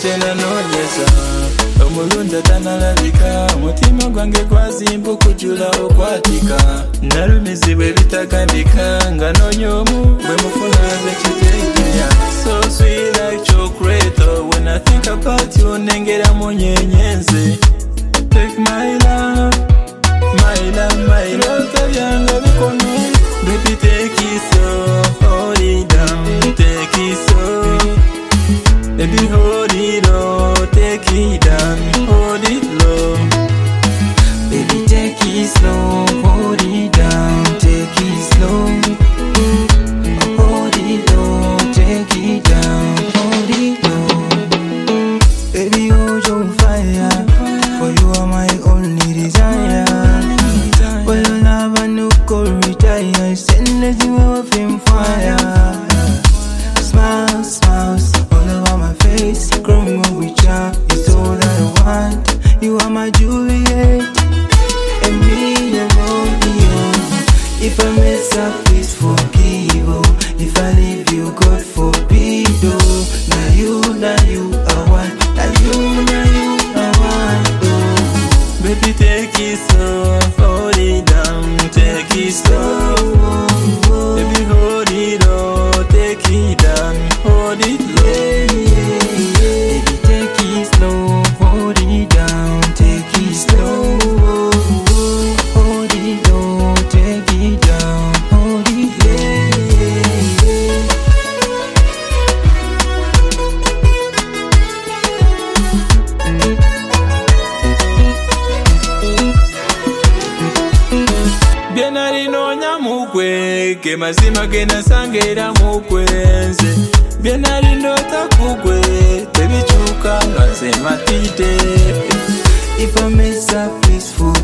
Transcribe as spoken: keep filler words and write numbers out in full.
chena nonyesa omulunda tanalabika mutima gwange gwazimba okujula okwatika nalumizibwa ebitagambika nga nonyomu bwe mufuna nze kitegeya so sweet like chocolate when I think about you nengera munyenyenze take my love my love my love tabyanga bikono baby take it slow hold it down take it slow baby hold it low take it down hold it low baby take it slow hold it down take it slow hold it low take it down hold it low baby hold your fire for you are my only desire for your love I no go retire send it you off in fire smile smiles all over my face growing up with ya is all that I want you are my Juliet and me and Romeo if I mess up please forgive oh if I leave you God forbid oh now you now you I want now you now you I want oh baby take it slow hold it down take it slow baby hold it low take it down hold it low baby take it slow hold it down take it slow hold it low take it down hold it low Bienari nonya mukwe ke mazima ke nasangera mukwenze Bienari ndota kukwe baby chuka nganze matite if I mess up please forgive